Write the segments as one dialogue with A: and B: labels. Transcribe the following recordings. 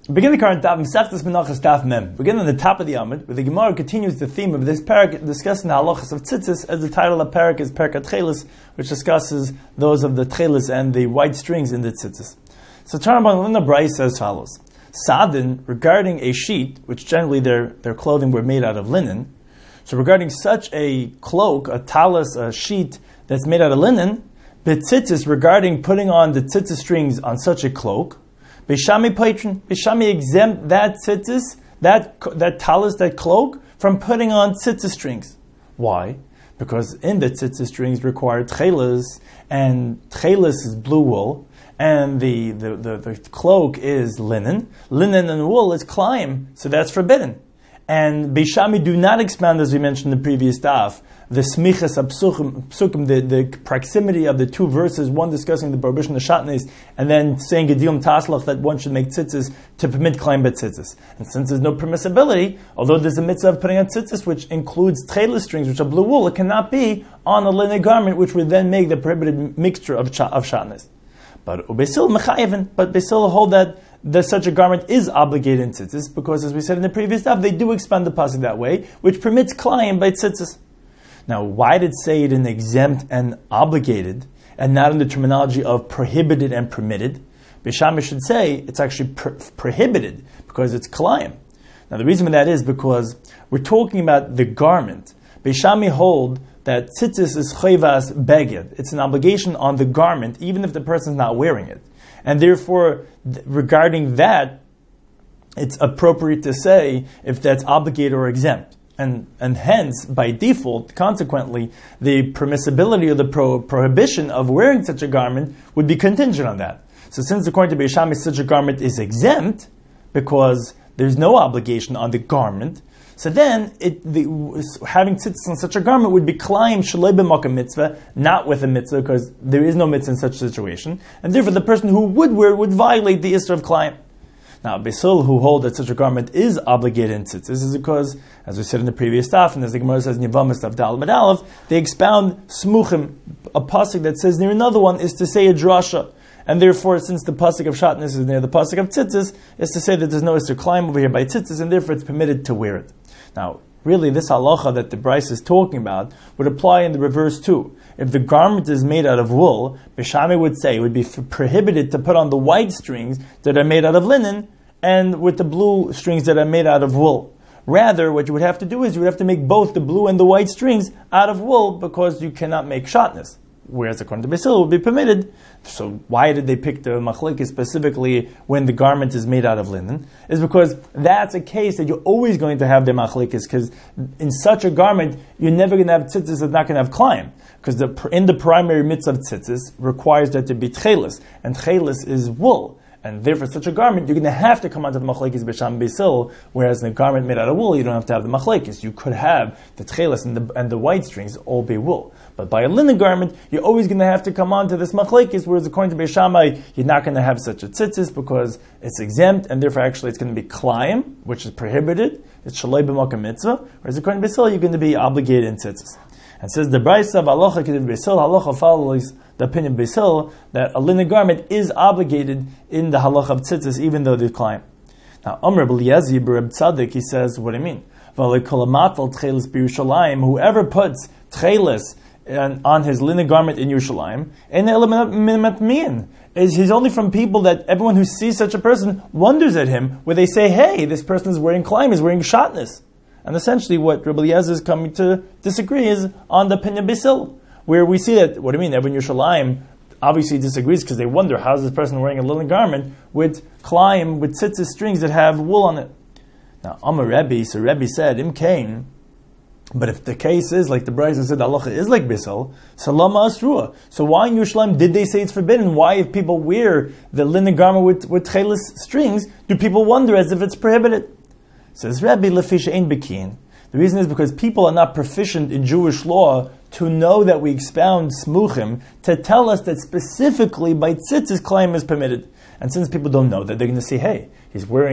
A: Begin the current daf, Mesechtes Menachos daf mem. Begin on the top of the Amud, where the Gemara continues the theme of this parak, discussing the halachas of tzitzis, as the title of parak is Parak HaTchelis, which discusses those of the tchelis and the white strings in the tzitzis. So Tarabban Lina Brais says as follows: Sadin, regarding a sheet, which generally their clothing were made out of linen. So regarding such a cloak, a talis, a sheet that's made out of linen, betzitzis, regarding putting on the tzitzis strings on such a cloak, Bishami patron, Bishami exempt that tzitzis, that talis, that cloak, from putting on tzitzis strings. Why? Because in the tzitzis strings require tchelis, and tchelis is blue wool, and the cloak is linen. Linen and wool is klaim, so that's forbidden. And Beishami do not expound, as we mentioned in the previous daf, the smichas psukim, the proximity of the two verses, one discussing the prohibition of shatnes, and then saying Gedium Taslach that one should make tzitzis to permit klaim betzitzis. And since there's no permissibility, although there's a mitzvah of putting on tzitzis, which includes tchelis strings, which are blue wool, it cannot be on a linen garment, which would then make the prohibited mixture of shatnes. But Besil mechayeven, but Besil hold that such a garment is obligated in tzitzis, because as we said in the previous stuff, they do expand the pasuk that way, which permits klayim by tzitzis. Now, why did it say it in exempt and obligated, and not in the terminology of prohibited and permitted? Bishami should say it's actually prohibited, because it's klayim. Now, the reason for that is because we're talking about the garment. Bishami hold that tzitzis is chayvas beged. It's an obligation on the garment, even if the person's not wearing it. And therefore, regarding that, it's appropriate to say if that's obligated or exempt. And hence, by default, consequently, the permissibility or the prohibition of wearing such a garment would be contingent on that. So since according to Beishami, such a garment is exempt, because there's no obligation on the garment, so then having tzitzis on such a garment would be klayim shalei b'makam mitzvah, not with a mitzvah, because there is no mitzvah in such a situation, and therefore the person who would wear it would violate the issur of klayim. Now, Besul, who hold that such a garment is obligated in tzitzis, is because, as we said in the previous stuff, and as the Gemara says in Yevamos Daf Dal Amud Aleph, they expound smuchim, a pasuk that says near another one is to say a drasha. And therefore, since the pasuk of shatnez is near the pasuk of tzitzis, is to say that there's no issur klayim over here by tzitzis, and therefore it's permitted to wear it. Now, really, this halacha that the Brais is talking about would apply in the reverse too. If the garment is made out of wool, Bishami would say it would be prohibited to put on the white strings that are made out of linen and with the blue strings that are made out of wool. Rather, what you would have to do is you would have to make both the blue and the white strings out of wool, because you cannot make shatnez. Whereas according to Basil, it would be permitted. So why did they pick the machlekes specifically when the garment is made out of linen? Is because that's a case that you're always going to have the machlekes, because in such a garment, you're never going to have tzitzis that's not going to have klayim. Because in the primary mitzvah of tzitzis requires that to be tchelis, and tchelis is wool. And therefore, such a garment, you're going to have to come onto the machlekes b'sham b'sil, whereas in a garment made out of wool, you don't have to have the machlekes. You could have the tchelis and the white strings all be wool. But by a linen garment, you're always going to have to come on to this machlekes, whereas according to Beis Shammai, you're not going to have such a tzitzis because it's exempt, and therefore actually it's going to be klayim, which is prohibited. It's shalei b'makam mitzvah. Whereas according to Basil, you're going to be obligated in tzitzis. And says the Brais of halacha ketiv Basil, halacha follows the opinion of Basil that a linen garment is obligated in the halacha of tzitzis, even though there's klayim. Now, Amr B'Eliezer B'Reb Tzadik, he says, what do you mean? Whoever puts tchelis on his linen garment in Yerushalayim, is he's only from people that everyone who sees such a person wonders at him, where they say, hey, this person is wearing klayim, is wearing shatnez. And essentially what Rabbi Eliezer is coming to disagree is on the opinion of Basil, where we see that, what do you mean, everyone in Yerushalayim obviously disagrees because they wonder, how is this person wearing a linen garment with klayim, with tzitzis strings that have wool on it? Now, Amar Rebbe, so Rebbe said, Im Kain, but if the case is, like the Brais said, halacha is like Basil, Salama Asrua. So why in Yerushalayim did they say it's forbidden? Why, if people wear the linen garment with tchelis strings, do people wonder as if it's prohibited? Says Rebbe, Lefisha Ein Bekin. The reason is because people are not proficient in Jewish law to know that we expound smuchim to tell us that specifically by tzitzis klayim is permitted. And since people don't know that, they're going to say, hey, he's wearing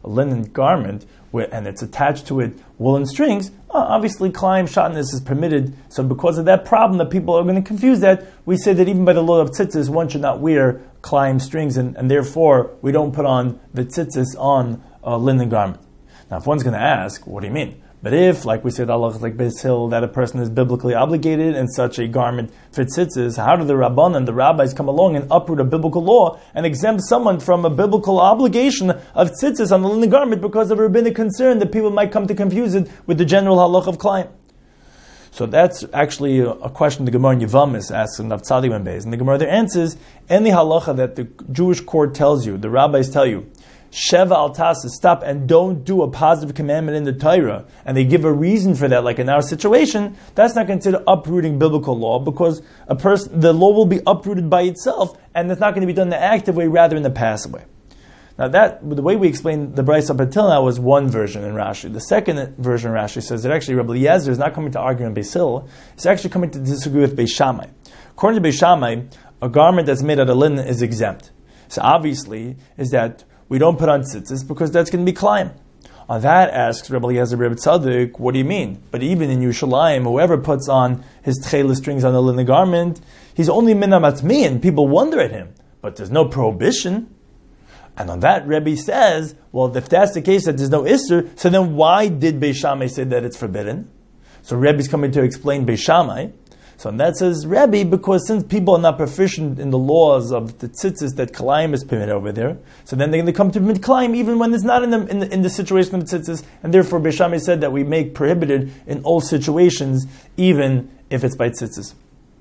A: a linen garment and it's attached to it woolen strings, obviously Klaim Shatnez is permitted. So because of that problem that people are going to confuse that, we say that even by the law of tzitzis, one should not wear Klaim strings, and therefore we don't put on the tzitzis on a linen garment. Now if one's going to ask, what do you mean? But if, like we said, Allah like Beis Hillel, that a person is biblically obligated and such a garment for tzitzis, how do the Rabban and the rabbis come along and uproot a biblical law and exempt someone from a biblical obligation of tzitzis on the linen garment because of a rabbinic concern that people might come to confuse it with the general halach of Klaim? So that's actually a question the Gemara in Yevamos asks in Daf Tzadi Ben Beis. And the Gemara there answers, any halacha that the Jewish court tells you, the rabbis tell you, Sheva al Tasa, stop and don't do a positive commandment in the Torah, and they give a reason for that, like in our situation, that's not considered uprooting biblical law, because the law will be uprooted by itself, and it's not going to be done in the active way, rather in the passive way. Now the way we explained the Brisa up until now was one version in Rashi. The second version in Rashi says that actually Rabbi Eliezer is not coming to argue in Beis Hillel, he's actually coming to disagree with Beis Shammai. According to Beis Shammai, a garment that's made out of linen is exempt. So obviously is that we don't put on tzitzis because that's going to be Klaim. On that asks Rabbi Eliezer Rebbe Tzaddik, what do you mean? But even in Yerushalayim, whoever puts on his tchelah strings on the linen garment, he's only minam atmi, and people wonder at him. But there's no prohibition. And on that, Rebbe says, well, if that's the case, that there's no Isser, so then why did Beis Shammai say that it's forbidden? So Rebbe's coming to explain Beis Shammai. So that says Rebbe, because since people are not proficient in the laws of the tzitzis that Klaim is permitted over there, so then they're going to come to permit Klaim even when it's not in the situation of tzitzis, and therefore Beis Shammai said that we make prohibited in all situations, even if it's by tzitzis.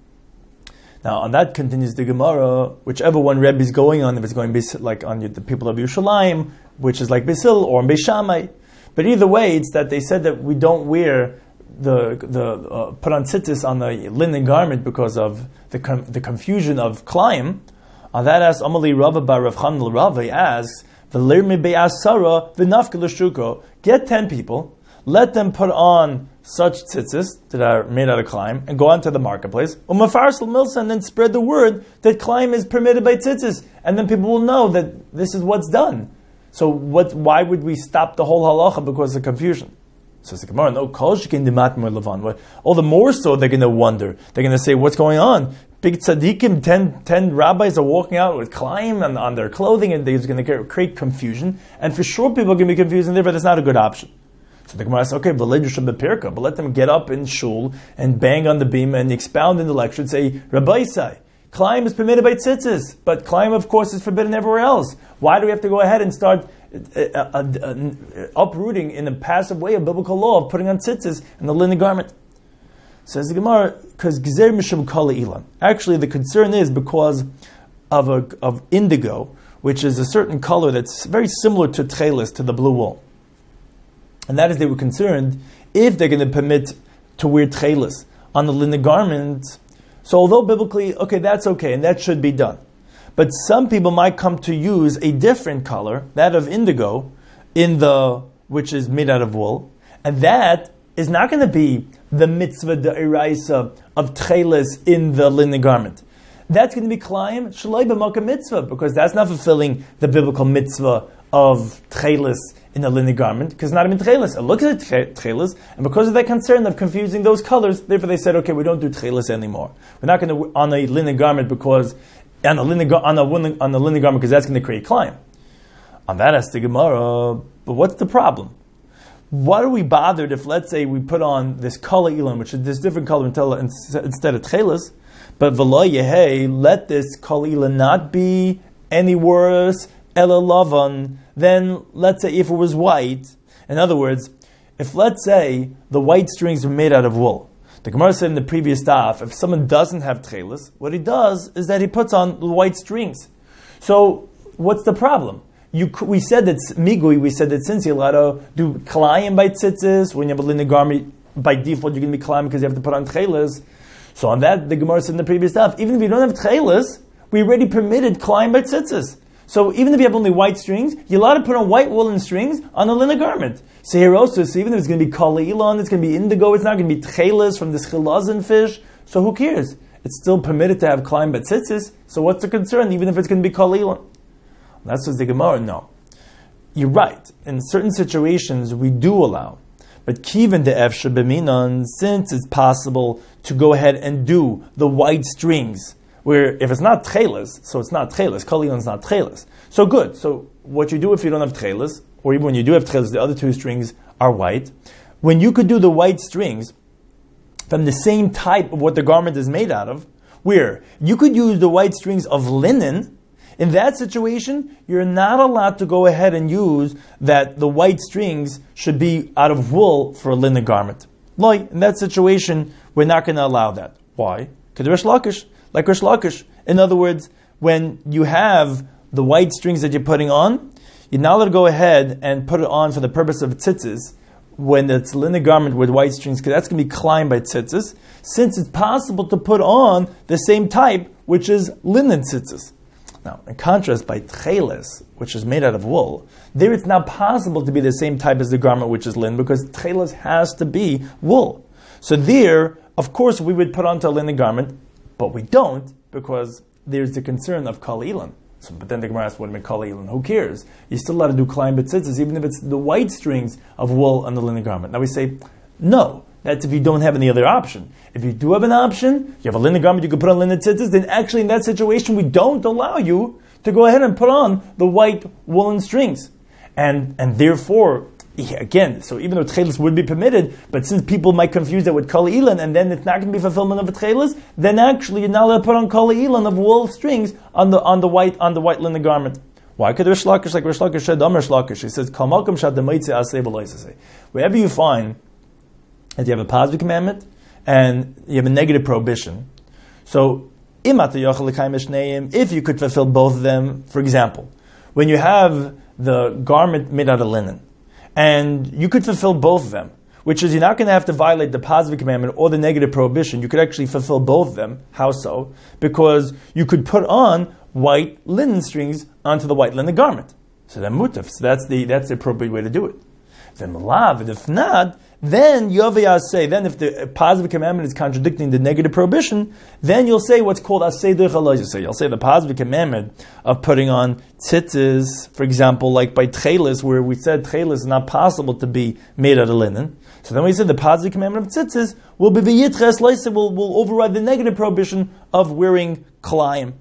A: Now on that continues the Gemara, whichever one Rebbe is going on, if it's going like on the people of Yerushalayim, which is like Beis Hillel, or on Beis Shammai. But either way, it's that they said that we don't wear the put on tzitzis on the linen garment because of the confusion of Klaim. On that asks Amali Rava bar Rav Chanel Rava asks V'lermi be'asara v'nafke l'shuko. Get 10 people, let them put on such tzitzis that are made out of Klaim and go onto the marketplace. Umafarsal milsa, and then spread the word that Klaim is permitted by tzitzis, and then people will know that this is what's done. So why would we stop the whole halacha because of confusion? So the Gemara, no, all the more so they're going to wonder. They're going to say, what's going on? Big tzaddikim, 10 rabbis are walking out with Klaim on their clothing, and they're going to create confusion. And for sure people are going to be confused, and therefore that's not a good option. So the Gemara says, okay, but let them get up in shul and bang on the beam and expound in the lecture and say, Rabbi Isai, Klaim is permitted by tzitzis, but Klaim, of course, is forbidden everywhere else. Why do we have to go ahead and start uprooting in a passive way a biblical law of putting on tzitzis in the linen garment? Says the Gemara, because Gezer Mishum Kala Ilan. Actually, the concern is because of indigo, which is a certain color that's very similar to tchelis, to the blue wool. And that is, they were concerned if they're going to permit to wear tchelis on the linen garment. So although biblically, okay, that's okay, and that should be done. But some people might come to use a different color, that of indigo, which is made out of wool, and that is not going to be the mitzvah d'oraisa of tchelis in the linen garment. That's going to be Klaim shaloi b'makom mitzvah, because that's not fulfilling the biblical mitzvah of tchelis in the linen garment, because it's not even tchelis. It looks at tchelis, and because of that concern of confusing those colors, therefore they said, okay, we don't do tchelis anymore. We're not going to on a linen garment because on the linen garment because that's going to create Klaim. On that asks the Gemara, but what's the problem? Why are we bothered if, let's say, we put on this kala ilan, which is this different color instead of tchelis, but v'lo yehei, let this kala ilan not be any worse ela lavan than, let's say, if it was white. In other words, if, let's say, the white strings were made out of wool. The Gemara said in the previous daf, if someone doesn't have tchelis, what he does is that he puts on the white strings. So, what's the problem? We said that since you're allowed to do Klaim by tzitzis, when you have a linen garment, by default you're going to be Klaim because you have to put on tchelis. So on that, the Gemara said in the previous daf, even if you don't have tchelis, we already permitted Klaim by tzitzis. So even if you have only white strings, you're allowed to put on white woolen strings on a linen garment. So here also, even if it's going to be kala ilan, it's going to be indigo, it's not going to be tchelis from this chilazin fish, so who cares? It's still permitted to have Klaim by tzitzis, so what's the concern, even if it's going to be kala ilan? That's what the Gemara, no. you're right. In certain situations, we do allow. But kiven de efshe b'minon, since it's possible to go ahead and do the white strings, where if it's not tchelas, so it's not tchelas, kol ilan is not tchelas. So good. So what you do if you don't have tchelas, or even when you do have tchelas, the other two strings are white. When you could do the white strings from the same type of what the garment is made out of, where you could use the white strings of linen, in that situation, you're not allowed to go ahead and use that the white strings should be out of wool for a linen garment. In that situation, we're not going to allow that. Why? Like Rish Lakish. In other words, when you have the white strings that you're putting on, you're not allowed to go ahead and put it on for the purpose of tzitzis when it's linen garment with white strings, because that's going to be climbed by tzitzis, since it's possible to put on the same type, which is linen tzitzis. Now, in contrast, by tcheles, which is made out of wool, there it's not possible to be the same type as the garment which is linen, because tcheles has to be wool. So there, of course, we would put onto a linen garment, but we don't, because there's the concern of kol ilan. So, but then the Gemara asks, what do you mean kol ilan? Who cares? You're still allowed to do klein b'tzitzis, even if it's the white strings of wool on the linen garment. Now we say, no. That's if you don't have any other option. If you do have an option, you have a linen garment you can put on linen tzitzis, then actually in that situation we don't allow you to go ahead and put on the white woolen strings. And therefore, again, so even though tchelis would be permitted, but since people might confuse that with kol ilan, and then it's not going to be fulfillment of a tchelis, then actually you're not allowed to put on kol ilan of wool strings on the white linen garment. Why could Rish Lakish, like Rish Lakish said, Rish Lakish, he says, Kal malkum shad demaitze aseh b'loisaseh. Wherever you find that you have a positive commandment and you have a negative prohibition. So, if you could fulfill both of them, for example, when you have the garment made out of linen, and you could fulfill both of them, which is you're not going to have to violate the positive commandment or the negative prohibition. You could actually fulfill both of them. How so? Because you could put on white linen strings onto the white linen garment. So then mutaf. So that's the appropriate way to do it. Then malav, if not, then Yovei say, then if the positive commandment is contradicting the negative prohibition, then you'll say what's called asay derech halayzaseh. You'll say the positive commandment of putting on tzitzis, for example, like by tchelis, where we said tchelis is not possible to be made out of linen. So then we said the positive commandment of tzitzis will be v'yitches leise, will override the negative prohibition of wearing klayim.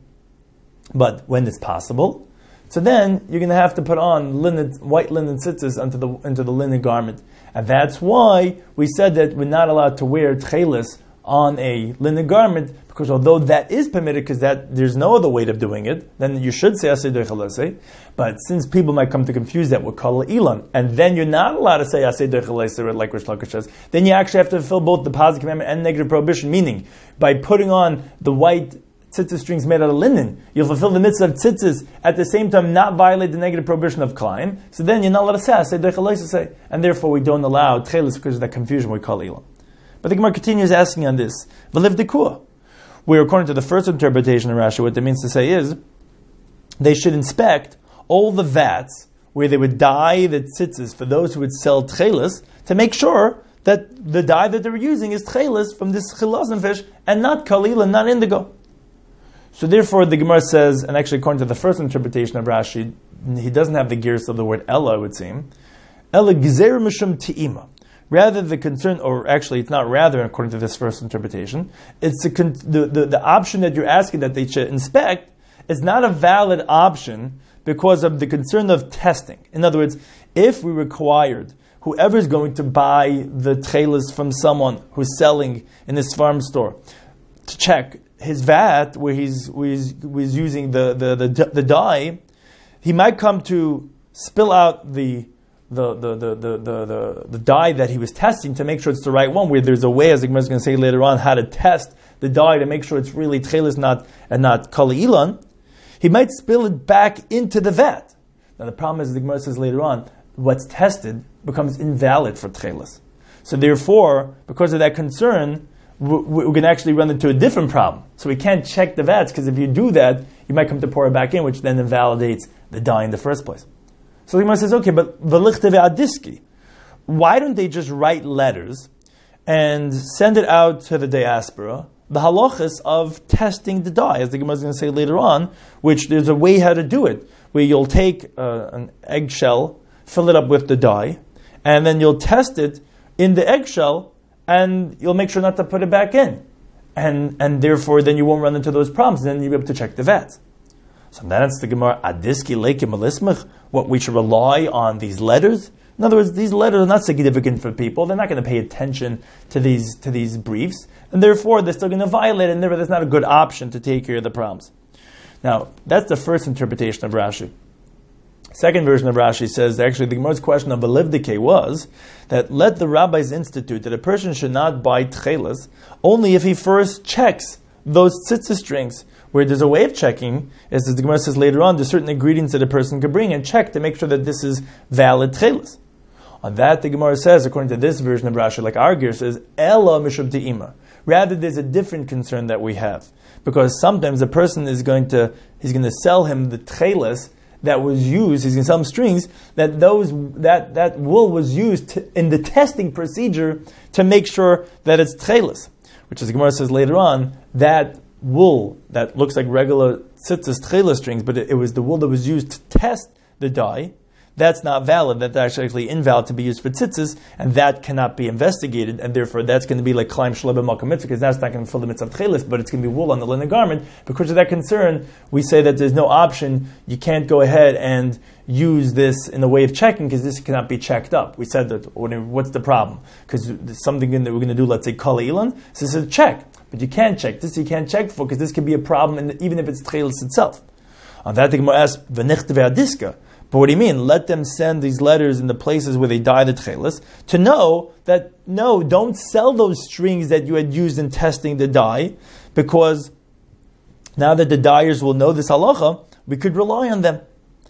A: But when it's possible, so then you're going to have to put on white linen tzitzis into the linen garment. And that's why we said that we're not allowed to wear tchelis on a linen garment, because although that is permitted, because there's no other way of doing it, then you should say asay derech halayzaseh. But since people might come to confuse that with kol ilan, and then you're not allowed to say asay derech halayzaseh like Rish Lakish says, then you actually have to fulfill both the positive commandment and negative prohibition, meaning by putting on the white tzitzis strings made out of linen, you'll fulfill the mitzvah of tzitzis, at the same time not violate the negative prohibition of klein, so then you're not allowed to say asay derech halayzaseh, and therefore we don't allow tchelis because of that confusion we call ilan. But the Gemara continues asking on this, v'lev dekua, where according to the first interpretation of Rashi, what that means to say is, they should inspect all the vats where they would dye the tzitzis for those who would sell tchelis, to make sure that the dye that they were using is tchelis from this chilazon fish, and not kol ilan, not indigo. So therefore, the Gemara says, and actually according to the first interpretation of Rashi, he doesn't have the gears of the word Ella, it would seem. Ella gzer mishum ti'ima. Rather, the concern, or actually it's not rather, according to this first interpretation, it's the option that you're asking that they should inspect is not a valid option because of the concern of testing. In other words, if we required whoever is going to buy the tchelis from someone who's selling in his farm store to check his vat where he's using the dye, he might come to spill out the dye that he was testing to make sure it's the right one. Where there's a way, as the Gemara is going to say later on, how to test the dye to make sure it's really tchelis and not kol ilan. He might spill it back into the vat. Now the problem is, the Gemara says later on, what's tested becomes invalid for tchelis. So therefore, because of that concern, we're going to actually run into a different problem. So we can't check the vats, because if you do that, you might come to pour it back in, which then invalidates the dye in the first place. So the Gemara says, okay, but v'lichte ve'adiski, why don't they just write letters and send it out to the diaspora, the halachas of testing the dye, as the Gemara is going to say later on, which there's a way how to do it, where you'll take an eggshell fill it up with the dye, and then you'll test it in the eggshell, and you'll make sure not to put it back in. And therefore, then you won't run into those problems, and then you'll be able to check the vat. So that's the Gemara, Adiski Leikim Alismach, what we should rely on these letters. In other words, these letters are not significant for people. They're not going to pay attention to these briefs, and therefore they're still going to violate it, and therefore that's not a good option to take care of the problems. Now, that's the first interpretation of Rashi. Second version of Rashi says that actually the Gemara's question of Belivdike was that let the rabbis institute that a person should not buy tchelas only if he first checks those tzitzis strings, where there's a way of checking, as the Gemara says later on, there's certain ingredients that a person could bring and check to make sure that this is valid tchelas. On that, the Gemara says, according to this version of Rashi, like our gear says, Ela mishum te'ima. Rather, there's a different concern that we have, because sometimes a person he's going to sell him the tchelas that was used, he's going to sell him strings, that wool was used in the testing procedure to make sure that it's tchelas, which as the Gemara says later on, that wool that looks like regular tzitzis tchelas strings, but it was the wool that was used to test the dye, that's not valid. That's actually invalid to be used for tzitzis, and that cannot be investigated, and therefore that's going to be like Klaim Shleba Malka Mitzvah, because that's not going to fill the mitzvah of tchelis, but it's going to be wool on the linen garment. Because of that concern, we say that there's no option. You can't go ahead and use this in a way of checking, because this cannot be checked up. We said that, what's the problem? Because there's something that we're going to do, let's say Kala Ilan, so this is a check. But you can't check this, you can't check for, because this could be a problem, even if it's tchelis itself. On that, the Gemara asks, V'nichte ve'adiska. But what do you mean? Let them send these letters in the places where they dye the tchelis to know that, no, don't sell those strings that you had used in testing the dye, because now that the dyers will know this halacha, we could rely on them.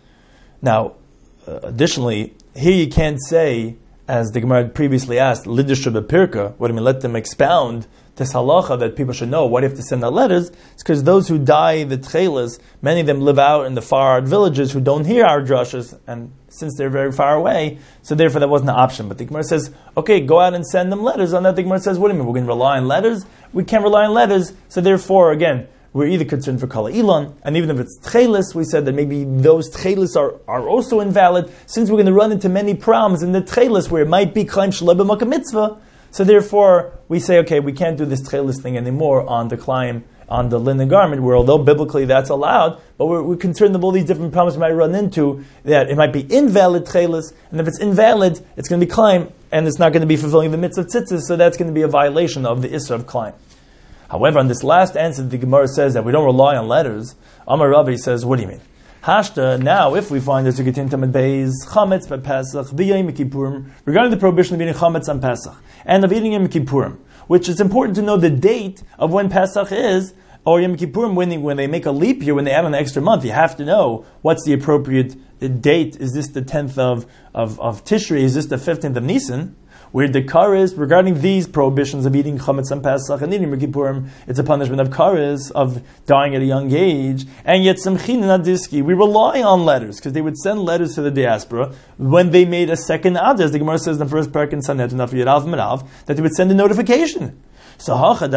A: Now, additionally, here you can't say, as the Gemara previously asked, Lidish B'Pirka, what do you mean? Let them expound this halacha that people should know. Why do you have to send out letters? It's because those who dye the tchelas, many of them live out in the far out villages who don't hear our drushes, and since they're very far away, so therefore that wasn't an option. But the Gemara says, okay, go out and send them letters. On that, the Gemara says, what do you mean? We're going to rely on letters? We can't rely on letters, so therefore, again, we're either concerned for Kala Ilan, and even if it's tchelis, we said that maybe those tchelis are also invalid, since we're going to run into many problems in the tchelis where it might be Klaim Shaleba Malka Mitzvah. So therefore, we say, okay, we can't do this tchelis thing anymore on the klaim, on the linen garment, where although biblically that's allowed, but we're concerned of all these different problems we might run into, that it might be invalid tchelis, and if it's invalid, it's going to be klaim, and it's not going to be fulfilling the mitzvah of tzitzis, so that's going to be a violation of the Isra of klaim. However, on this last answer, the Gemara says that we don't rely on letters. Amar Ravi says, what do you mean? Hashta, now if we find that Sukkot Tamid Beis, Chametz by Pesach, V'yom Kippurim, regarding the prohibition of eating Chametz on Pesach, and of eating Yom Kippurim, which is important to know the date of when Pesach is, or Yom Kippurim, when they make a leap year, when they add an extra month, you have to know what's the appropriate date. Is this the 10th of Tishrei? Is this the 15th of Nisan? Where the kares, regarding these prohibitions of eating chametz on Pesach and eating Yom Kippurim, it's a punishment of kares, of dying at a young age. And yet, Samchin and Adiski, we rely on letters, because they would send letters to the diaspora when they made a second ad, as the Gemara says in the first parak in Sanhedrin, that they would send a notification. So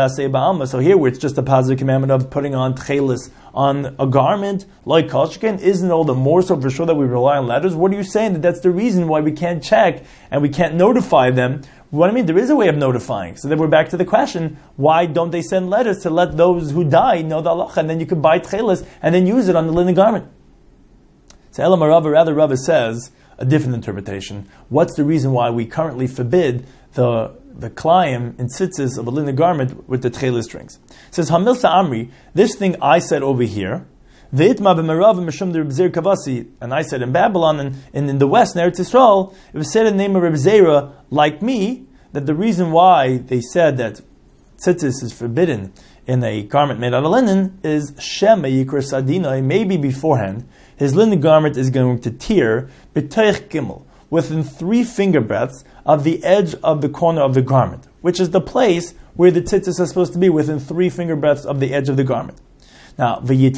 A: here, where it's just a positive commandment of putting on tchelis on a garment, like Kashkin, isn't all the more so for sure that we rely on letters? What are you saying? That's the reason why we can't check and we can't notify them? What I mean, there is a way of notifying. So then we're back to the question, why don't they send letters to let those who die know the halacha, and then you could buy tchelis and then use it on the linen garment? So Elam Rava, rather Rava says a different interpretation. What's the reason why we currently forbid the klayim in tzitzis of a linen garment with the tchelis strings? It says, Hamilsa Amri, this thing I said over here, Ve'itma b'merav mishum de Reb Zeir Kavasi, and I said in Babylon and in the West, in Eretz Yisrael, it was said in the name of Reb Zeira, like me, that the reason why they said that tzitzis is forbidden in a garment made out of linen is Shema Yikra Sadina, maybe beforehand, his linen garment is going to tear, b'teich gimel, within 3 finger breadths of the edge of the corner of the garment, which is the place where the tzitzis are supposed to be, within 3 finger breadths of the edge of the garment. Now,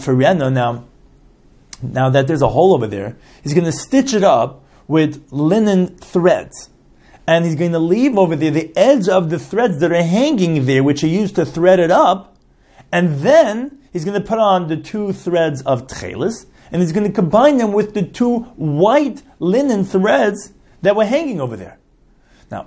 A: now that there's a hole over there, he's going to stitch it up with linen threads. And he's going to leave over there the edge of the threads that are hanging there, which he used to thread it up. And then he's going to put on the 2 threads of tchelis. and he's going to combine them with the two white linen threads that were hanging over there. Now,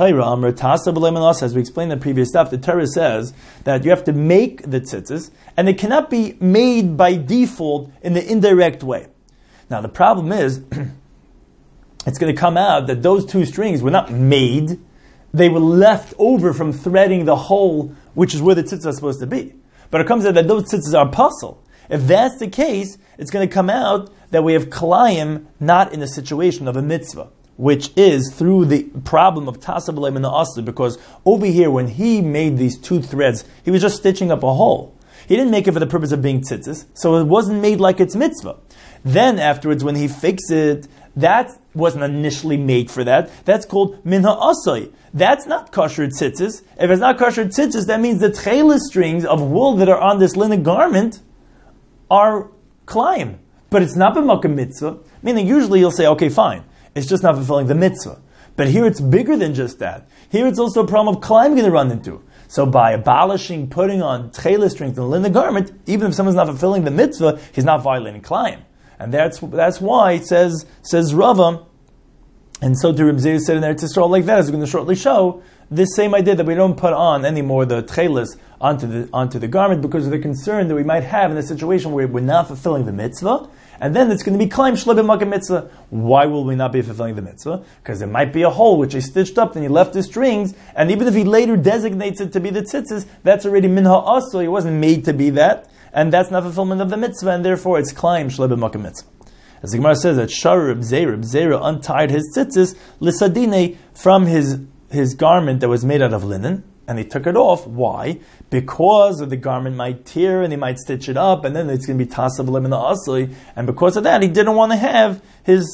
A: as we explained in the previous stuff, the Torah says that you have to make the tzitzis, and it cannot be made by default in the indirect way. Now, the problem is, it's going to come out that those two strings were not made, they were left over from threading the hole, which is where the tzitzis are supposed to be. But it comes out that those tzitzis are puzzle. If that's the case, it's going to come out that we have kalayim not in a situation of a mitzvah, which is through the problem of Tasav B'Leim and the Asli, because over here, when he made these two threads, he was just stitching up a hole. He didn't make it for the purpose of being tzitzis, so it wasn't made like it's mitzvah. Then afterwards, when he fixed it, that wasn't initially made for that. That's called min ha'asai. That's not kosher tzitzis. If it's not kosher tzitzis, that means the tchelis strings of wool that are on this linen garment are klayim. But it's not b'makom mitzvah, meaning usually you'll say, okay, fine, it's just not fulfilling the mitzvah. But here it's bigger than just that. Here it's also a problem of klayim going to run into. So by abolishing putting on tchelis strings in the linen garment, even if someone's not fulfilling the mitzvah, he's not violating klayim. And that's why it says Rava, and so to Reb Zeir said in Eretz Yisrael like that, as we're going to shortly show, this same idea that we don't put on anymore the tchelis onto the garment because of the concern that we might have in a situation where we're not fulfilling the mitzvah, and then it's going to be klaim shlo b'makom mitzvah. Why will we not be fulfilling the mitzvah? Because there might be a hole which he stitched up and he left the strings, and even if he later designates it to be the tzitzis, that's already min ha'asli, it wasn't made to be that, and that's not fulfillment of the mitzvah, and therefore it's klaim shlo b'makom mitzvah. As the Gemara says that Shar Reb Zeir untied his tzitzis l'sadine from his garment that was made out of linen, and he took it off. Why? Because of the garment might tear and he might stitch it up, and then it's going to be Tasav B'Leim and the Asli, and because of that, he didn't want to have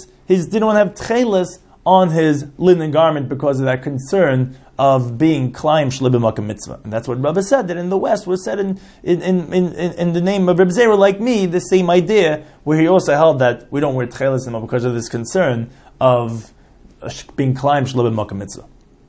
A: tchelis on his linen garment because of that concern of being klaim shlo b'makom mitzvah. And that's what Rabbi said, that in the West was said in the name of Reb Zeir like me, the same idea, where he also held that we don't wear tchelis anymore because of this concern of being klaim shlo b'makom mitzvah.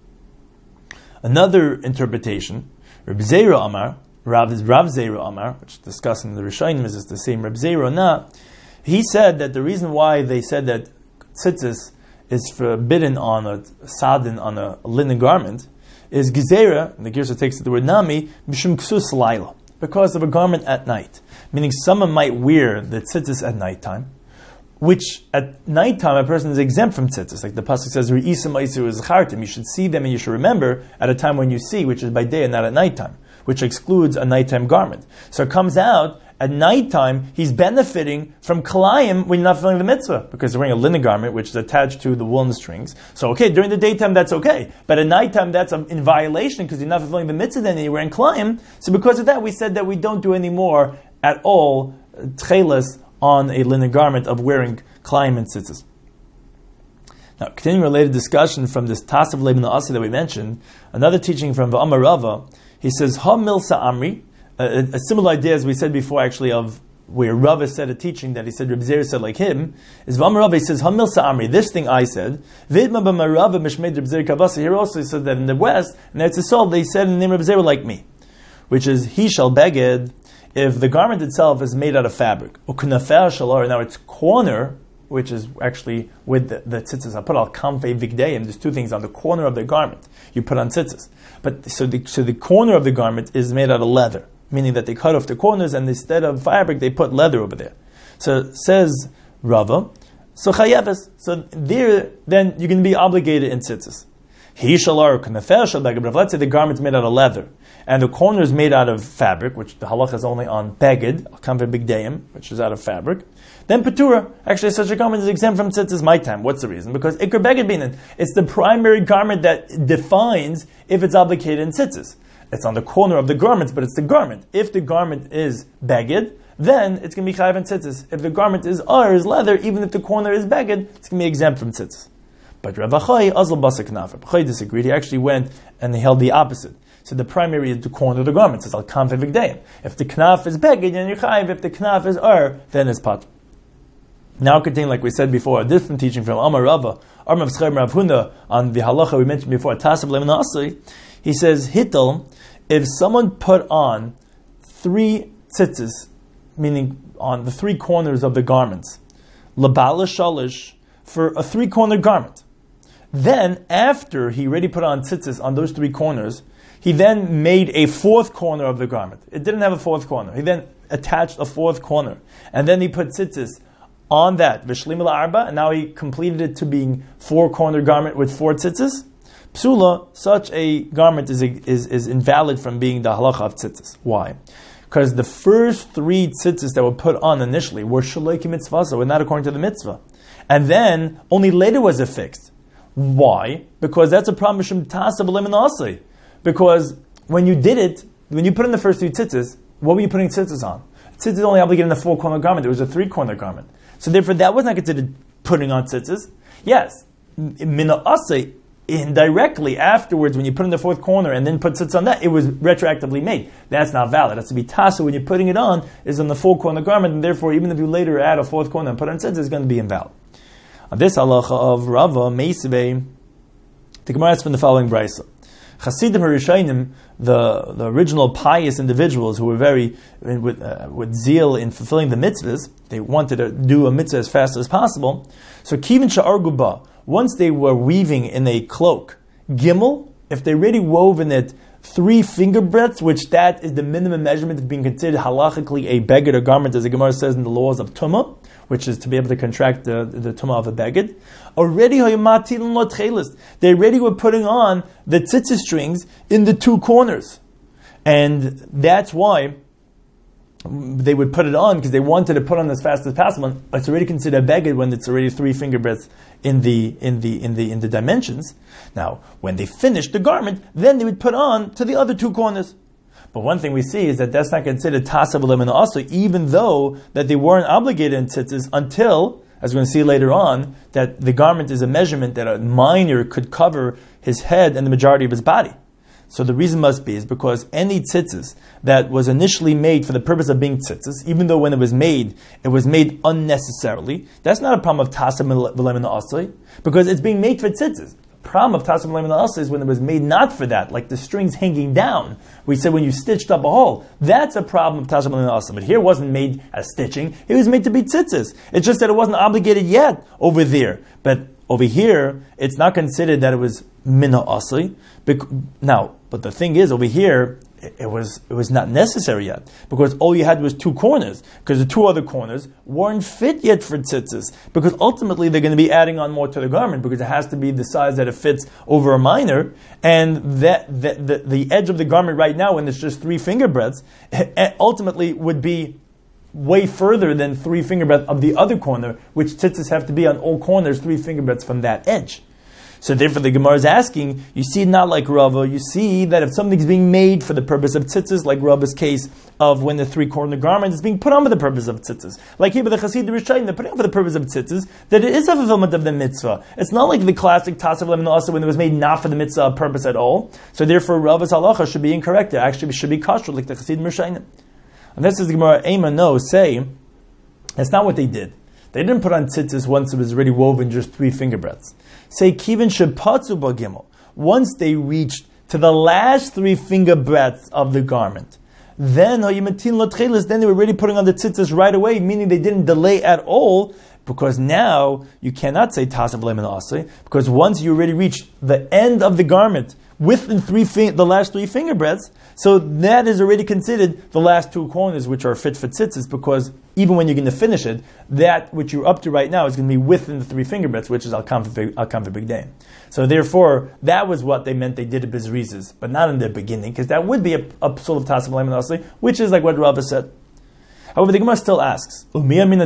A: Another interpretation, Reb Zeir Amar, Rav Zeir Amar, which is discussed in the Rishonim, is the same Reb Zeir or not, he said that the reason why they said that tzitzis is forbidden on a sadin, on a linen garment, is gizera, and the Girsa takes the word nami, mishum ksus laila, because of a garment at night. Meaning someone might wear the tzitzis at nighttime, which at nighttime a person is exempt from tzitzis. Like the pasuk says, Re'isa ma'isu is zachartim, you should see them and you should remember at a time when you see, which is by day and not at nighttime, which excludes a nighttime garment. So it comes out, at nighttime, he's benefiting from kalayim when you're not fulfilling the mitzvah, because you're wearing a linen garment, which is attached to the woolen strings. So, okay, during the daytime, that's okay. But at nighttime, that's in violation, because you're not fulfilling the mitzvah, then you're wearing kalayim. So because of that, we said that we don't do any more at all tchelis on a linen garment of wearing kalayim and tzitzis. Now, continuing related discussion from this Tasav B'Leim Na'asi that we mentioned, another teaching from V'amar Rava, he says, Ha milsa amri, a similar idea as we said before, actually, of where Rava said a teaching that he said Reb Zeir said like him, is V'amar Rava, he says, Ha milsa amri, this thing I said, V'idma b'mar Rava mishmeid Reb Zeir kavasa, here also he said that in the West, and Eretz Yisrael, they said in the name of Reb Zeir like me, which is, he shall beged, if the garment itself is made out of fabric, u'knafer shalor, now its corner, which is actually with the tzitzis, I put al kamfei vigdeim, there's two things on the corner of the garment, you put on tzitzis. But so the corner of the garment is made out of leather, meaning that they cut off the corners and instead of fabric, they put leather over there. So says Rava, so chayeves, so there, then you're going to be obligated in tzitzis. He shalar knafer shal beged, but let's say the garment's made out of leather, and the corner is made out of fabric, which the halacha is only on beged, al kamfei bigdeim, which is out of fabric, then Petura, actually such a garment is exempt from tzitzis my time. What's the reason? Because Iker Beged Binan, it's the primary garment that defines if it's obligated in tzitzis. It's on the corner of the garments, but it's the garment. If the garment is Beged, then it's going to be chayav in tzitzis. If the garment is leather, even if the corner is Beged, it's going to be exempt from tzitzis. But Rav Achai, Azal Basa Knaf, Rav Achai disagreed. He actually went and he held the opposite. So the primary is the corner of the garment. It's al kamfei vigdeim. If the knaf is Beged, then you're chayav. If the knaf is then it's pat. Now continue, like we said before, a different teaching from Amar Rava, Rav Chaim Rav Huna, on the halacha we mentioned before, Tasav B'Leim Na'asi. He says, Hittel, if someone put on 3 tzitzis, meaning on the three corners of the garments. Labala shalish, for a three-cornered garment. Then, after he already put on tzitzis on those three corners, he then made a fourth corner of the garment. It didn't have a fourth corner. He then attached a fourth corner. And then he put tzitzis on that, v'shlim arba, and now he completed it to being four-corner garment with four tzitzis. Psula, such a garment is invalid from being the halacha of tzitzis. Why? Because the first three tzitzis that were put on initially were shaloki mitzvah, were not according to the mitzvah. And then, only later was it fixed. Why? Because that's a problem. Because when you did it, when you put in the first three tzitzis, what were you putting tzitzis on? Tzitzis only obligated in the four-corner garment. It was a three-corner garment. So therefore, that was not considered putting on tzitzis. Yes, mina asay, indirectly afterwards, when you put in the fourth corner and then put tzitzis on that, it was retroactively made. That's not valid. It has to be tasa when you're putting it on is on the four-corner garment, and therefore, even if you later add a fourth corner and put on tzitzis, it's going to be invalid. On this halacha of Rava, Meisvei, the Gemara asks from the following brisa. Chasidim Harishainim, the original pious individuals who were very with zeal in fulfilling the mitzvahs, they wanted to do a mitzvah as fast as possible. So kivin sha'arguba, once they were weaving in a cloak, gimel, if they already wove in it 3 finger breadths, which that is the minimum measurement of being considered halachically a beged or garment, as the Gemara says in the laws of Tumah, which is to be able to contract the Tumah of a beged. They already were putting on the tzitzis strings in the two corners. And that's why they would put it on, because they wanted to put on as fast as possible. It's already considered a beged when it's already 3 finger breadths in the dimensions. Now, when they finished the garment, then they would put on to the other two corners. But one thing we see is that that's not considered tasav lemina also, even though that they weren't obligated in tzitzis until, as we're going to see later on, that the garment is a measurement that a minor could cover his head and the majority of his body. So the reason must be is because any tzitzis that was initially made for the purpose of being tzitzis, even though when it was made unnecessarily, that's not a problem of tasav lemina also, because it's being made for tzitzis. Problem of tasav lemina also is when it was made not for that, like the strings hanging down. We said when you stitched up a hole, that's a problem of tasav lemina also. But here it wasn't made as stitching; it was made to be tzitzis. It's just that it wasn't obligated yet over there. But over here, it's not considered that it was mina asli. Now, but the thing is, over here, it was not necessary yet, because all you had was 2 corners, because the 2 other corners weren't fit yet for tzitzis, because ultimately they're going to be adding on more to the garment, because it has to be the size that it fits over a minor, and the edge of the garment right now, when it's just 3 finger breadths, ultimately would be way further than 3 finger breadths of the other corner, which tzitzis have to be on all corners 3 finger breadths from that edge. So therefore the Gemara is asking, you see not like Rava, you see that if something's being made for the purpose of tzitzis, like Rava's case of when the 3-corner garment is being put on for the purpose of tzitzis. Like here by the Chasidim Rishayim, they're putting on for the purpose of tzitzis, that it is a fulfillment of the mitzvah. It's not like the classic tasav lemina also when it was made not for the mitzvah purpose at all. So therefore Rava's halacha should be incorrect. It actually should be kosher like the Chasidim Rishayim. And this is the Gemara, Ema, no, say, that's not what they did. They didn't put on tzitzis once it was already woven just 3 finger breadths. Say kivin shepatzu bagimel. Once they reached to the last 3 finger breadths of the garment, then they were already putting on the tzitzis right away, meaning they didn't delay at all, because now you cannot say tasav lemina asay, because once you already reached the end of the garment within the last 3 finger breadths, so that is already considered the last 2 corners which are fit for tzitzis, because even when you're going to finish it, that which you're up to right now is going to be within the 3 finger breadths, which is al-kam for big day. So therefore, that was what they meant they did at Bizrizes, but not in the beginning, because that would be a sort of tasav lemina asay, which is like what Rava said. However, the Gemara still asks, do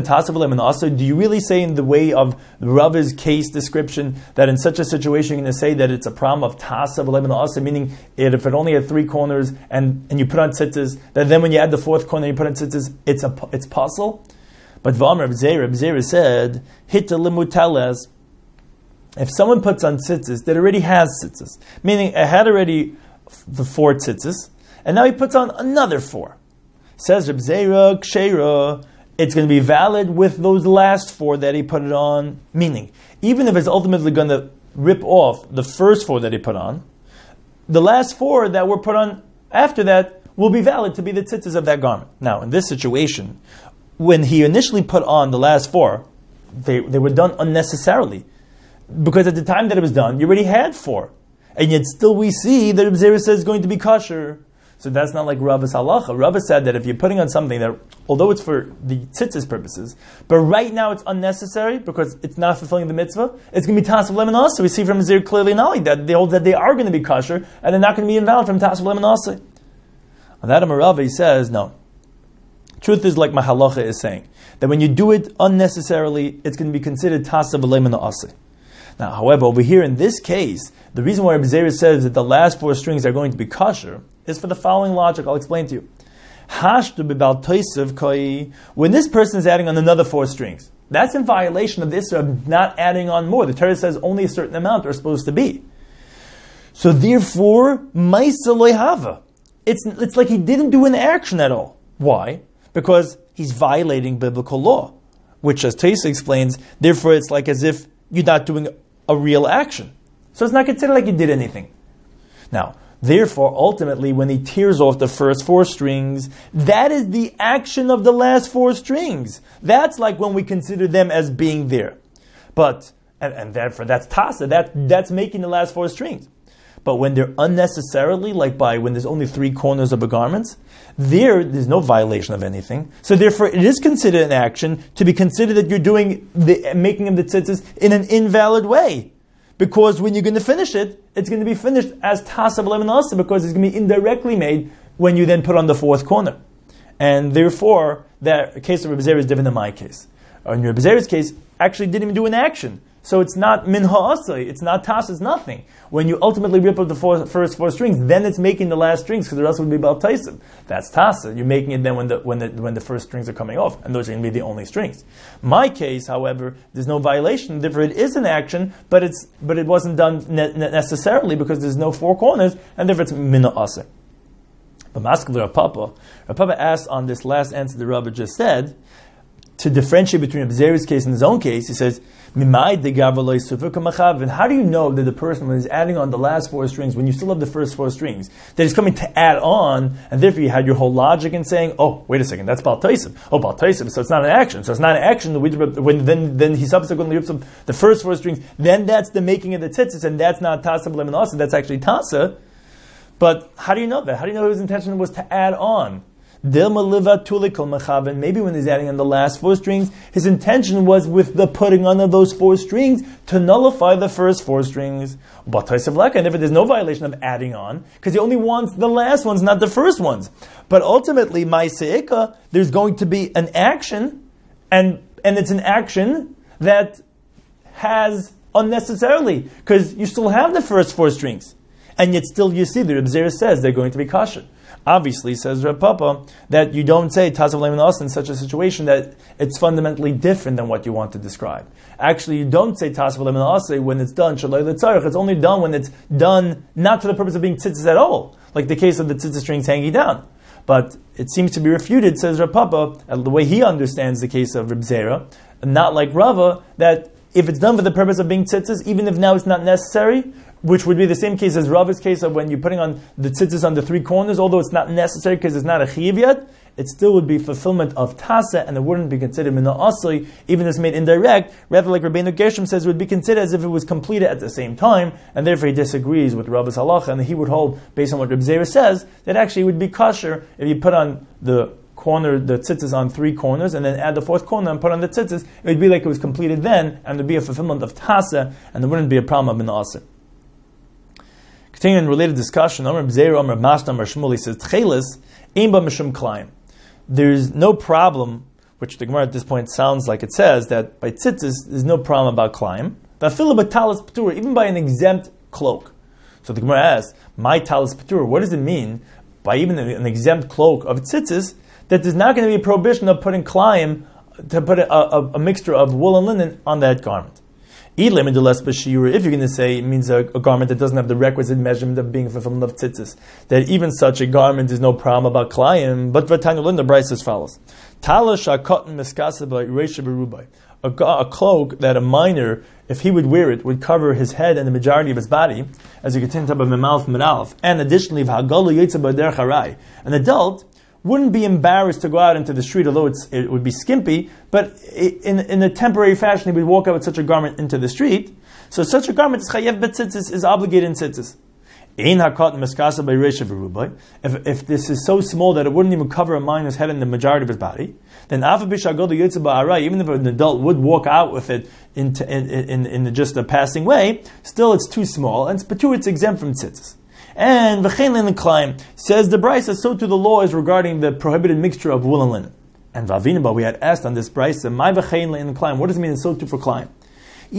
A: you really say in the way of Rava's case description that in such a situation you're going to say that it's a problem of tasav lemina asay, meaning if it only had 3 corners and you put on tzitzis, that then when you add the 4th corner and you put on tzitzis, it's possible? But V'amar B'zeira said, Hita limutales, if someone puts on tzitzis that already has tzitzis, meaning it had already the 4 tzitzis, and now he puts on another 4. Says Reb Zera, Ksheira, it's going to be valid with those last 4 that he put it on. Meaning, even if it's ultimately going to rip off the first 4 that he put on, the last 4 that were put on after that will be valid to be the tzitzis of that garment. Now, in this situation, when he initially put on the last four, they were done unnecessarily. Because at the time that it was done, you already had four. And yet still we see that Reb Zera says it's going to be kosher. So that's not like Rava's halacha. Rava said that if you're putting on something that, although it's for the tzitzis purposes, but right now it's unnecessary because it's not fulfilling the mitzvah, it's going to be tasav lemon asa. We see from Zir clearly not like that. They hold that they are going to be kosher and they're not going to be invalid from tasav lemon asa. On that Rava, he says, no. Truth is like my halacha is saying, that when you do it unnecessarily, it's going to be considered tasav lemon asa. Now, however, over here in this case, the reason why Reb Zera says that the last four strings are going to be kosher is for the following logic. I'll explain to you. When this person is adding on another four strings, that's in violation of this of not adding on more. The Torah says only a certain amount are supposed to be. So therefore, Maisa loy hava. It's like he didn't do an action at all. Why? Because he's violating biblical law, which, as Taisa explains, therefore it's like as if you're not doing a real action. So it's not considered like you did anything. Now, therefore, ultimately, when he tears off the first four strings, that is the action of the last four strings. That's like when we consider them as being there. But, and therefore, that's tasa, that's making the last four strings. But when they're unnecessarily, like when there's only three corners of a garment, there's no violation of anything. So therefore, it is considered an action to be considered that you're doing the making of the tzitzis in an invalid way. Because when you're going to finish it, it's going to be finished as tasav lemon asa, because it's going to be indirectly made when you then put on the fourth corner. And therefore, the case of Reb Zera is different than my case. In Reb Zera's case, actually didn't even do an action. So it's not min ha'asai, it's not tas, it's nothing. When you ultimately rip up the first four strings, then it's making the last strings, because the rest would be bal taisim. That's tasa. You're making it then when the first strings are coming off, and those are going to be the only strings. My case, however, there's no violation. Therefore, it is an action, but it wasn't done necessarily because there's no four corners, and therefore it's min ha'asai. But Maskal Rav Papa asked on this last answer the Rabbi just said, to differentiate between Reb Zera's case and his own case, he says, and how do you know that the person, when he's adding on the last four strings, when you still have the first four strings, that he's coming to add on, and therefore you had your whole logic in saying, oh, wait a second, that's Baal Taisim. Oh, Baal Taisim, so it's not an action. So it's not an action when then he subsequently rips up the first four strings, then that's the making of the tzitzis, and that's not Tasa B'Lemin Asa, that's actually Tasa. But how do you know that? How do you know his intention was to add on? Maybe when he's adding on the last four strings, his intention was with the putting on of those four strings to nullify the first four strings. And if there's no violation of adding on, because he only wants the last ones, not the first ones. But ultimately, Ma'aseika, there's going to be an action, and it's an action that has unnecessarily, because you still have the first four strings. And yet still you see the Reb Zera says they're going to be kosher. Obviously, says Rav Papa, that you don't say tasav lemon asa in such a situation that it's fundamentally different than what you want to describe. Actually, you don't say tasav lemon asa when it's done shaloi letzarich. It's only done when it's done not for the purpose of being tzitzis at all, like the case of the tzitzis strings hanging down. But it seems to be refuted, says Rav Papa, the way he understands the case of Reb Zera, not like Rava, that if it's done for the purpose of being tzitzis, even if now it's not necessary, which would be the same case as Rava's case of when you're putting on the tzitzis on the three corners, although it's not necessary because it's not a chiyuv yet, it still would be fulfillment of tasa, and it wouldn't be considered min ha'asai, even if it's made indirect. Rather, like Rabbeinu Gershom says, it would be considered as if it was completed at the same time, and therefore he disagrees with Rava's halacha, and he would hold, based on what Reb Zera says, that actually it would be kosher if you put on the tzitzis on three corners, and then add the fourth corner and put on the tzitzis. It would be like it was completed then, and there would be a fulfillment of tasa, and there wouldn't be a problem of min ha'asai. Continuing related discussion, Amar B'Zeira, Amar Masna, Amar Shmuel, says, Tchelis, Ein Ba Mishum Klayim. There's no problem, which the Gemara at this point sounds like it says, that by tzitzis, there's no problem about Klayim. V'afilu b'talis p'tur, even by an exempt cloak. So the Gemara asks, my talis p'tur, what does it mean by even an exempt cloak of tzitzis, that there's not going to be a prohibition of putting Klayim, to put a mixture of wool and linen on that garment? If you're going to say it means a garment that doesn't have the requisite measurement of being fulfillment of tzitzis, that even such a garment is no problem about klayim. But Vatanya Lin, the Bryce as follows: a cloak that a minor, if he would wear it, would cover his head and the majority of his body, as you continue to talk about Memalf Menalf. And additionally, an adult wouldn't be embarrassed to go out into the street, although it would be skimpy, but in a temporary fashion, he would walk out with such a garment into the street. So such a garment, is obligated in tzitzis. If this is so small that it wouldn't even cover a minor's head and the majority of his body, then even if an adult would walk out with it in just a passing way, still it's too small, and it's exempt from tzitzis. And v'chein linen klaim, says the brisa, so too the law is regarding the prohibited mixture of wool and linen. And Vavinaba, we had asked on this brisa, my v'chein linen klaim, what does it mean so too for klaim? If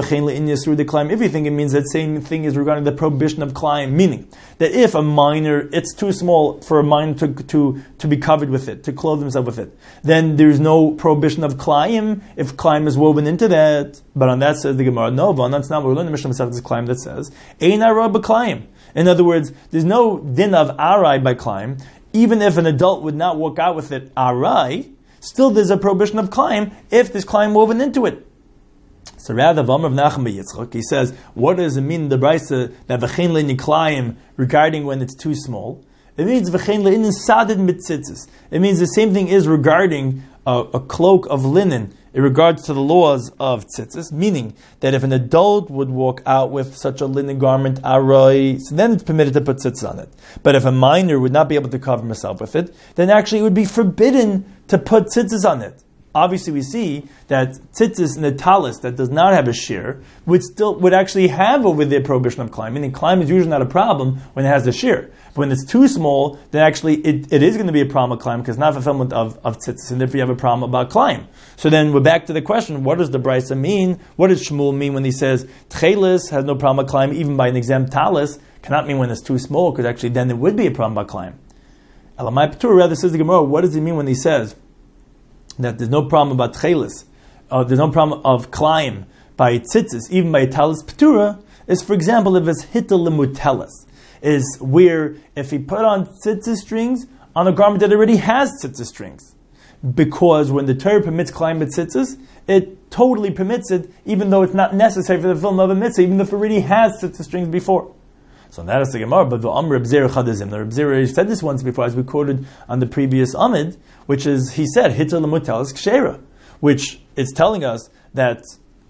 A: you think it means that same thing is regarding the prohibition of klaim, meaning that if a minor, it's too small for a minor to be covered with it, to clothe himself with it, then there's no prohibition of klaim if klaim is woven into that. But on that says the Gemara, no, that's not what we learn in the Mishnah Masechtas Klaim that says, Ein ara b'klaim. In other words, there's no din of arai by klaim. Even if an adult would not walk out with it arai, still there's a prohibition of klaim if there's klaim woven into it. So rather, V'amar of Nachum Yitzchak, he says, what does it mean in the brisa that v'chein le'in klaim regarding when it's too small? It means v'chein le'in sadid mitzitzis. It means the same thing is regarding a cloak of linen in regards to the laws of tzitzis, meaning that if an adult would walk out with such a linen garment, arai, so then it's permitted to put tzitzis on it. But if a minor would not be able to cover himself with it, then actually it would be forbidden to put tzitzis on it. Obviously, we see that tzitzis in a talis that does not have a shear would actually have over there prohibition of klaim. Meaning, klaim is usually not a problem when it has the shear. But when it's too small, then actually it is going to be a problem of klaim because not fulfillment of tzitzis, and therefore you have a problem about klaim. So then we're back to the question: what does the brisa mean? What does Shmuel mean when he says tchelis has no problem with klaim even by an exempt talis? Cannot mean when it's too small, because actually then there would be a problem about klaim. Elamai Petur rather says the Gemara. What does he mean when he says that there's no problem about tchelis, there's no problem of klaim by tzitzis, even by talis petura, is, for example, if it's hitel lemutelis, is where if he put on tzitzis strings on a garment that already has tzitzis strings. Because when the Torah permits klaim with tzitzis, it totally permits it, even though it's not necessary for the fulfillment of a mitzvah, even if it already has tzitzis strings before. So that is the Gemara, but the Amr B'Zera Chadazim. The B'Zera said this once before, as we quoted on the previous Amid, which is, he said, Hitter L'Mutelis Kshera, which is telling us that,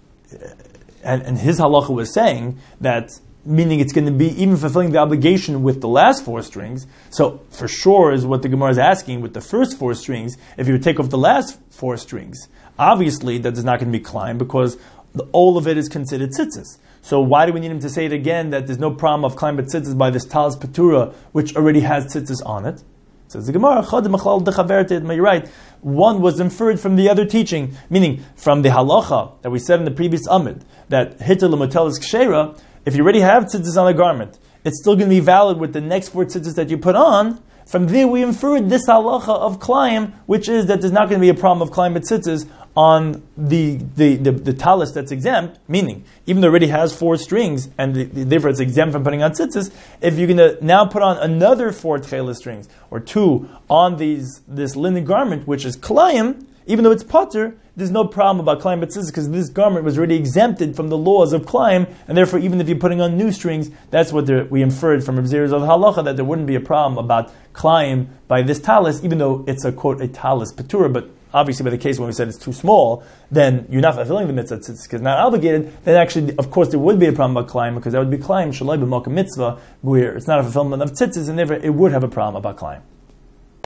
A: and his halacha was saying that, meaning it's going to be even fulfilling the obligation with the last four strings. So for sure is what the Gemara is asking with the first four strings. If you would take off the last four strings, obviously that is not going to be klaim because all of it is considered tzitzis. So why do we need him to say it again that there's no problem of klaim tzitzis by this talis petura which already has tzitzis on it? Says the Gemara, you're right. One was inferred from the other teaching, meaning from the halacha that we said in the previous amid that hitter l'motelis kshera. If you already have tzitzis on a garment, it's still going to be valid with the next four tzitzis that you put on. From there, we inferred this halacha of klaim, which is that there's not going to be a problem of klaim tzitzis on the talis that's exempt, meaning even though it already has four strings and therefore it's exempt from putting on tzitzis, if you're going to now put on another four tcheles strings or two on this linen garment, which is klayim, even though it's potter, there's no problem about klaim tzitzis because this garment was already exempted from the laws of klaim, and therefore even if you're putting on new strings, that's what we inferred from Reb Zera's of halacha, that there wouldn't be a problem about klaim by this talis, even though it's a quote a talis petura, but obviously by the case when we said it's too small, then you're not fulfilling the mitzvah tzitzis because not obligated, then actually of course there would be a problem about klaim because that would be klaim shalai b'malka mitzvah where it's not a fulfillment of tzitzis and therefore it would have a problem about klaim.